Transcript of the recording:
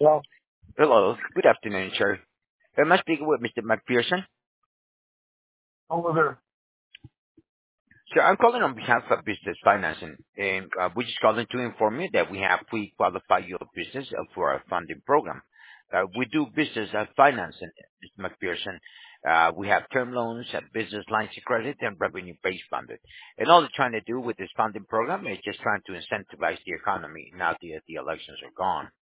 Well, Hello. Good afternoon, sir. Am I speaking with Mr. McPherson? over there. Sir, I'm calling on behalf of Business Financing, and we're just calling to inform you that we have pre-qualified your business for our funding program. We do business financing, Mr. McPherson. We have term loans, business lines of credit, and revenue-based funding. And all we're trying to do with this funding program is just trying to incentivize the economy now that the elections are gone.